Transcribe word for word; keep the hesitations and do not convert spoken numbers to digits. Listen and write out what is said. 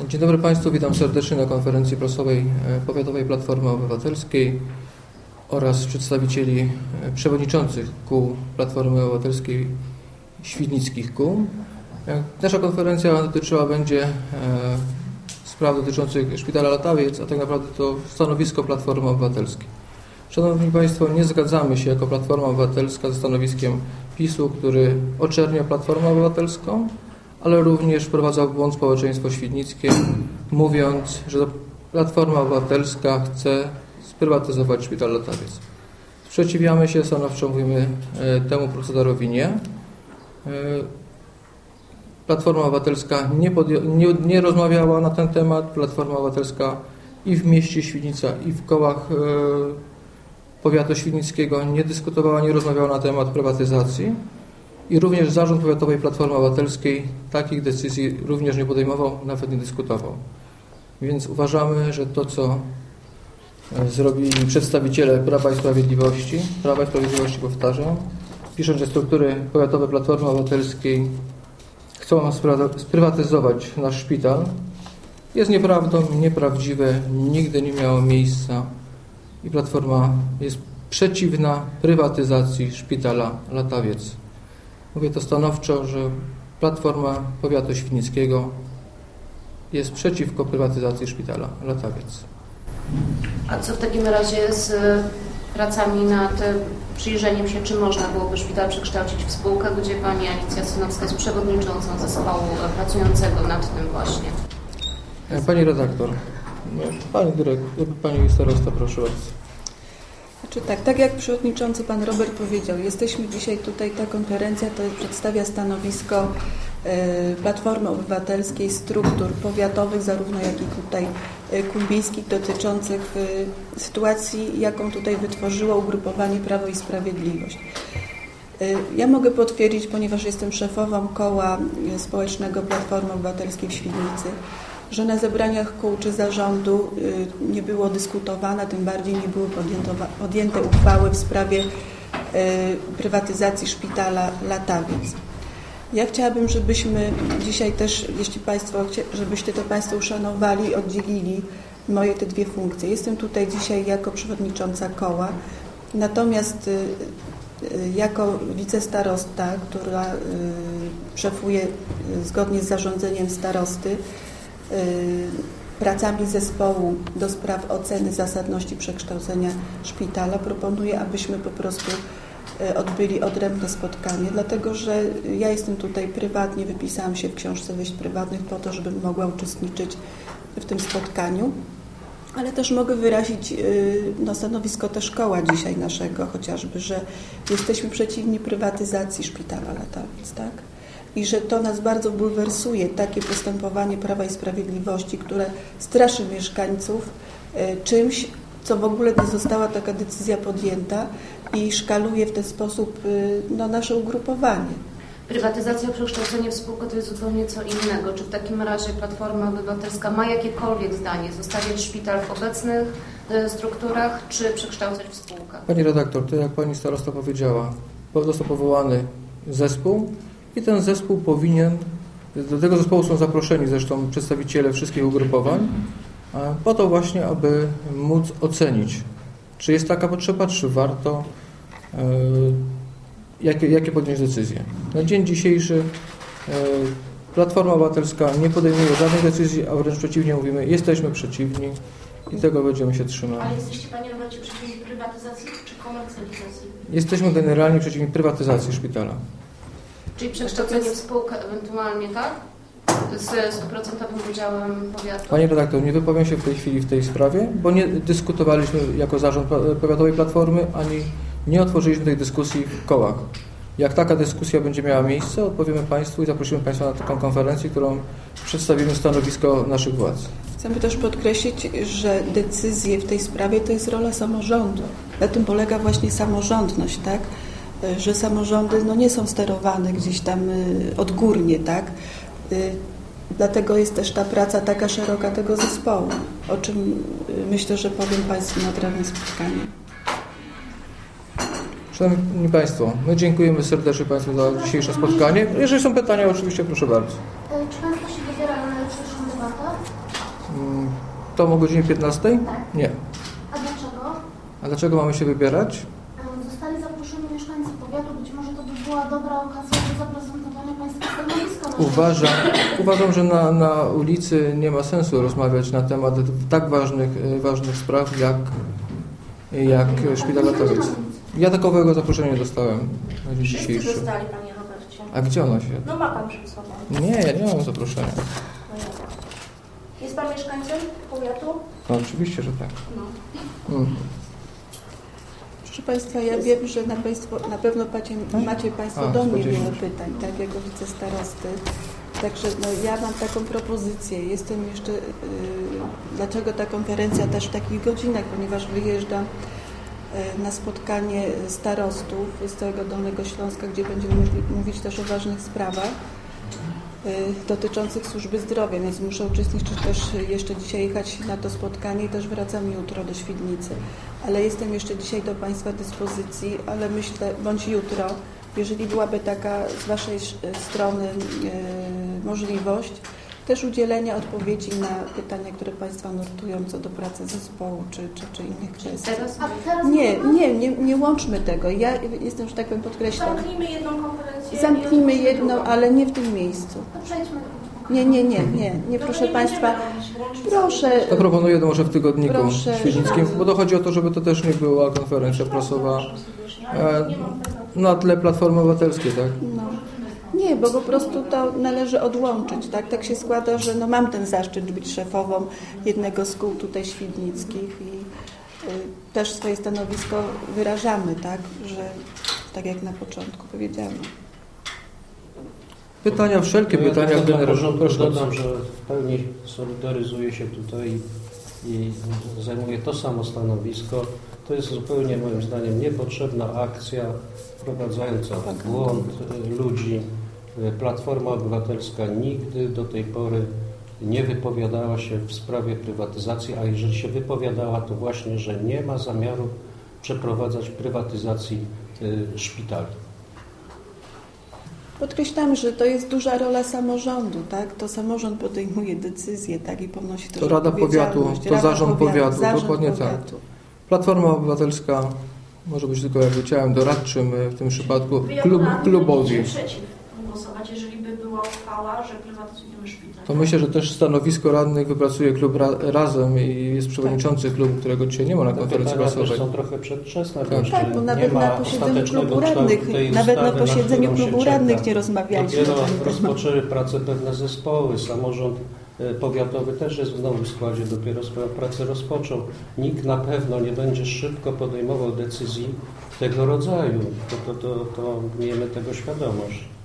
Dzień dobry Państwu, witam serdecznie na konferencji prasowej Powiatowej Platformy Obywatelskiej oraz przedstawicieli przewodniczących kół Platformy Obywatelskiej świdnickich kół. Nasza konferencja dotyczyła będzie spraw dotyczących Szpitala Latawiec, a tak naprawdę to stanowisko Platformy Obywatelskiej. Szanowni Państwo, nie zgadzamy się jako Platforma Obywatelska ze stanowiskiem PiSu, który oczernia Platformę Obywatelską, ale również wprowadza w błąd społeczeństwo świdnickie, mówiąc, że Platforma Obywatelska chce sprywatyzować Szpital Latawiec. Sprzeciwiamy się, stanowczo mówimy temu procederowi nie. Platforma Obywatelska nie, nie, nie rozmawiała na ten temat. Platforma Obywatelska i w mieście Świdnica, i w kołach powiatu świdnickiego nie dyskutowała, nie rozmawiała na temat prywatyzacji. I również Zarząd Powiatowej Platformy Obywatelskiej takich decyzji również nie podejmował, nawet nie dyskutował. Więc uważamy, że to, co zrobili przedstawiciele Prawa i Sprawiedliwości, Prawa i Sprawiedliwości powtarzam, pisząc, że struktury powiatowe Platformy Obywatelskiej chcą sprywatyzować nasz szpital, jest nieprawdą, nieprawdziwe, nigdy nie miało miejsca i Platforma jest przeciwna prywatyzacji Szpitala Latawiec. Mówię to stanowczo, że Platforma Powiatu Świdnickiego jest przeciwko prywatyzacji Szpitala Latawiec. A co w takim razie z pracami nad przyjrzeniem się, czy można byłoby szpital przekształcić w spółkę, gdzie pani Alicja Synowska jest przewodniczącą zespołu pracującego nad tym właśnie? Pani redaktor, pani dyrektor, pani starosta, proszę bardzo. Znaczy tak, tak jak przewodniczący pan Robert powiedział, jesteśmy dzisiaj tutaj, ta konferencja to przedstawia stanowisko y, Platformy Obywatelskiej, struktur powiatowych, zarówno jak i tutaj y, kół miejskich dotyczących y, sytuacji, jaką tutaj wytworzyło ugrupowanie Prawo i Sprawiedliwość. Y, ja mogę potwierdzić, ponieważ jestem szefową koła y, społecznego Platformy Obywatelskiej w Świdnicy, że na zebraniach kół czy zarządu nie było dyskutowane, tym bardziej nie były podjęte uchwały w sprawie prywatyzacji Szpitala Latawiec. Ja chciałabym, żebyśmy dzisiaj też, jeśli Państwo, żebyście to Państwo uszanowali, oddzielili moje te dwie funkcje. Jestem tutaj dzisiaj jako przewodnicząca koła, natomiast jako wicestarosta, która szefuje zgodnie z zarządzeniem starosty, pracami zespołu do spraw oceny zasadności przekształcenia szpitala, proponuję, abyśmy po prostu odbyli odrębne spotkanie, dlatego że ja jestem tutaj prywatnie, wypisałam się w książce wyjść prywatnych po to, żebym mogła uczestniczyć w tym spotkaniu, ale też mogę wyrazić no, stanowisko też koła dzisiaj naszego, chociażby, że jesteśmy przeciwni prywatyzacji Szpitala Latawiec, tak? I że to nas bardzo bulwersuje, takie postępowanie Prawa i Sprawiedliwości, które straszy mieszkańców czymś, co w ogóle nie została taka decyzja podjęta i szkaluje w ten sposób no, nasze ugrupowanie. Prywatyzacja, przekształcenie w spółkę to jest zupełnie co innego. Czy w takim razie Platforma Obywatelska ma jakiekolwiek zdanie? Zostawiać szpital w obecnych strukturach, czy przekształcać w spółkę? Pani redaktor, to jak pani starosta powiedziała, został powołany zespół, i ten zespół powinien, do tego zespołu są zaproszeni zresztą przedstawiciele wszystkich ugrupowań, po to właśnie, aby móc ocenić, czy jest taka potrzeba, czy warto, jakie, jakie podjąć decyzje. Na dzień dzisiejszy Platforma Obywatelska nie podejmuje żadnej decyzji, a wręcz przeciwnie mówimy, jesteśmy przeciwni i tego będziemy się trzymać. Ale jesteście, panie Robercie, przeciwni prywatyzacji czy komercjalizacji? Jesteśmy generalnie przeciwni prywatyzacji szpitala. Czyli przekształcenie w spółkę ewentualnie, tak? Z stuprocentowym udziałem powiatu? Pani redaktor, nie wypowiem się w tej chwili w tej sprawie, bo nie dyskutowaliśmy jako zarząd powiatowej Platformy, ani nie otworzyliśmy tej dyskusji w kołach. Jak taka dyskusja będzie miała miejsce, odpowiemy Państwu i zaprosimy Państwa na taką konferencję, którą przedstawimy stanowisko naszych władz. Chcemy też podkreślić, że decyzje w tej sprawie to jest rola samorządu. Na tym polega właśnie samorządność, tak? Że samorządy no, nie są sterowane gdzieś tam odgórnie, tak? Dlatego jest też ta praca taka szeroka tego zespołu, o czym myślę, że powiem Państwu na odrębnym spotkaniu. Szanowni Państwo, my dziękujemy serdecznie Państwu za dzisiejsze spotkanie. Jeżeli są pytania, oczywiście proszę bardzo. Czy Państwo się wybierają na jutrzejszą debatę? Mm, To o godzinie piętnastej? Tak. Nie. A dlaczego? A dlaczego mamy się wybierać? Um, Zostali zaproszeni mieszkańcy powiatu. Być może to by była dobra okazja do zaprezentowania Państwa stanowiska. na Uważam, uważam że na, na ulicy nie ma sensu rozmawiać na temat tak ważnych, e, ważnych spraw jak, jak szpital Latowiec. Ja takowego zaproszenia nie dostałem na dzień Wszyscy dzisiejszy. dostali, Panie Robercie. A gdzie ono się? No ma Pan przed sobą. Nie, ja nie mam zaproszenia. No jak? Jest Pan mieszkańcem powiatu? No oczywiście, że tak. No. Mm. Proszę Państwa, ja wiem, że na, państwo, na pewno macie, macie Państwo A, do mnie spodziewa wiele się. pytań, tak, jako wicestarosty. Także no, ja mam taką propozycję. Jestem jeszcze, yy, dlaczego ta konferencja też w takich godzinach, ponieważ wyjeżdżam yy, na spotkanie starostów z całego Dolnego Śląska, gdzie będziemy mówić też o ważnych sprawach yy, dotyczących służby zdrowia, więc muszę uczestniczyć też jeszcze dzisiaj jechać na to spotkanie i też wracam jutro do Świdnicy. Ale jestem jeszcze dzisiaj do Państwa dyspozycji, ale myślę, bądź jutro, jeżeli byłaby taka z Waszej strony e, możliwość też udzielenia odpowiedzi na pytania, które Państwa nurtują co do pracy zespołu czy, czy, czy innych kwestii. Teraz A teraz Nie, nie, nie, nie łączmy tego. Ja jestem, że tak powiem, podkreślam. Zamknijmy jedną konferencję. Zamknijmy i jedną, drugą. ale nie w tym miejscu. To przejdźmy do Nie, nie, nie, nie, nie, No to proszę nie Państwa. będziemy robić łącznych Proszę. To proponuję to może w tygodniku Proszę. świdnickim, bo to chodzi o to, żeby to też nie była konferencja prasowa e, na tle Platformy Obywatelskiej, tak? No. Nie, bo po prostu to należy odłączyć, tak? Tak się składa, że no mam ten zaszczyt być szefową jednego z kół tutaj świdnickich i y, też swoje stanowisko wyrażamy, tak? Że tak jak na początku powiedziałam. Pytania, wszelkie Ja pytania tylko dla generalnie. porządku Proszę bardzo. dodam, że w pełni solidaryzuję się tutaj i zajmuję to samo stanowisko. To jest zupełnie moim zdaniem niepotrzebna akcja wprowadzająca w błąd ludzi. Platforma Obywatelska nigdy do tej pory nie wypowiadała się w sprawie prywatyzacji, a jeżeli się wypowiadała, to właśnie, że nie ma zamiaru przeprowadzać prywatyzacji szpitali. Podkreślamy, że to jest duża rola samorządu, tak? To samorząd podejmuje decyzje, tak? I ponosi też To Rada Powiatu, odpowiedzialność. to Rada Zarząd Powiatu, zarząd dokładnie powiatu. tak. Platforma Obywatelska może być tylko jakby ciałem doradczym, w tym przypadku klub, klubowi. przeciw głosować, jeżeli by była uchwała, że prywatyzujemy szpital. To myślę, że też stanowisko radnych wypracuje klub ra, razem i jest przewodniczący klubu, którego dzisiaj nie ma na Te konferencji pytania też prasowej. są trochę przedwczesne, bo Tak. jeszcze Tak, bo nie nawet ma na posiedzeniu ostatecznego klubu kształtu radnych, tej nawet na ustawy, posiedzeniu którą się klubu czeka. radnych nie rozmawialiśmy. Dopiero na ten temat. rozpoczęły pracę pewne zespoły, samorząd e, powiatowy też jest w nowym składzie, dopiero swoją pracę rozpoczął. Nikt na pewno nie będzie szybko podejmował decyzji tego rodzaju, to, to, to, to miejmy tego świadomość.